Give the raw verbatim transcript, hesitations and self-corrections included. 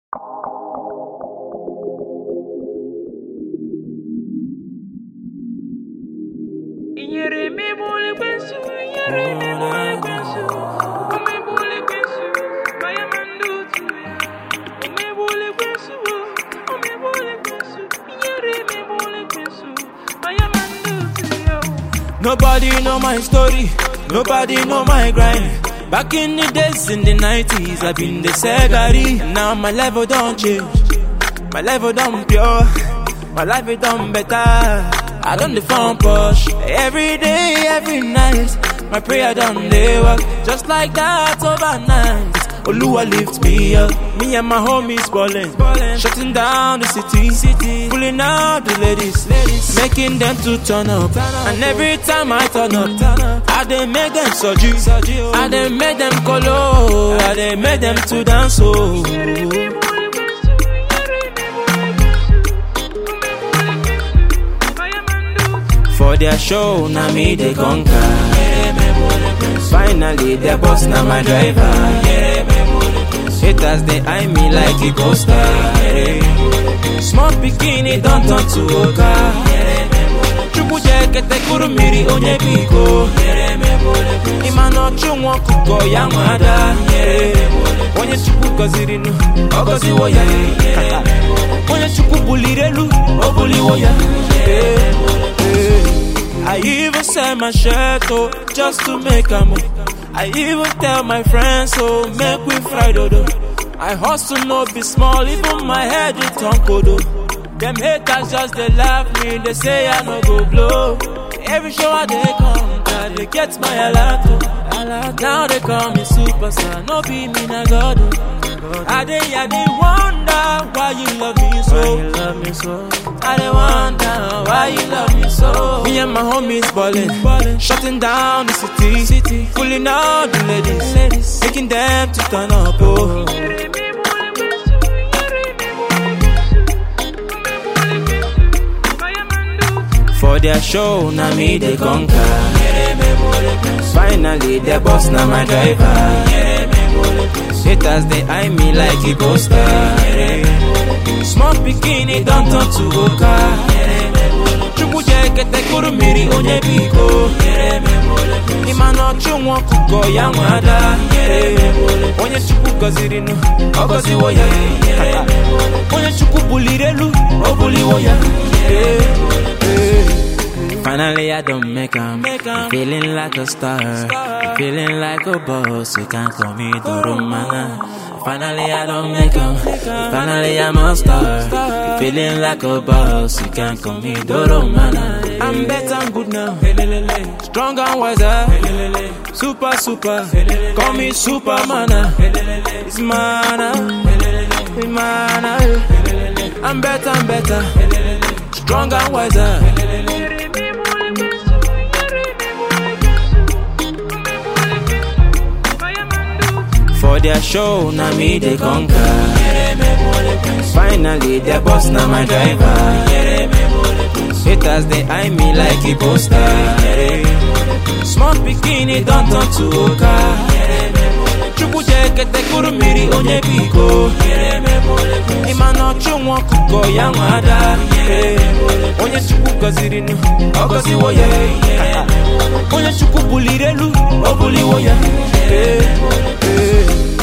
Nobody know my story, nobody know my grind. Back in the days in the nineties, I've been the Segari. Now my level don't change, my level don't pure, my life is done better. I done the phone push every day, every night. My prayer done they work just like that overnight. Oluwa lift me up, me and my homies ballin', shutting down the city, city, pulling out the ladies, ladies, making them to turn up. And every time I turn up, I dey make them soju, I dey make them colo, I dey make them to dance. Oh, for their show, now me they conquer. Finally, their boss now my driver. Haters they eye me like a poster. Small bikini don't turn to oka. Chuku jekete kurumiri onye biko. Imano chungo kuko yamada. Onye chuku kozirinu, okozi woya. Onye chuku bulirelu, obuli woya. I even sell my shirt, oh, just to make a move. I even tell my friends, oh, make we fry dodo. I hustle no be small, even my head is tonkodo. Them haters just they laugh me, they say I no go blow. Every show I they come, God, they get my alato. Now they call me superstar, no be me na God. I they, I they wonder why you love me so. Why you love me so? I they wonder why you love me so. Me and my homies ballin', ballin', shutting down the city, city, pulling out the ladies, ladies, making them to turn up. Oh. For their show, now me they conquer. Finally, their boss now my driver. Haters they eye me like a poster. Small bikini don't turn to oka. Chuku jekete kurumiri onye biko. Imano chungo kuko yamada. Onye chuku kozirinu, okozi woya. Onye chuku bulirelu, obuli woya. Finally I don't make 'em, feeling like a star, feeling like a boss, you can't call me Doromana. Finally I don't make 'em, finally I'm a star, feeling like a boss, you can't call me Doromana. I'm better, I'm good now, strong and wiser, super super, call me Superman. It's mana, it's mana. I'm better, I'm better, strong and wiser. For their show, now me they conquer. Finally, their boss now my driver. Haters they eye me like a poster. Small bikini don't turn to oka. Chuku jekete kurumiri onye biko. Imano chungo kuko yamada. Onye chuku kozirinu, okozi woya. Onye chuku bulirelu, obuli woya. Hey, hey.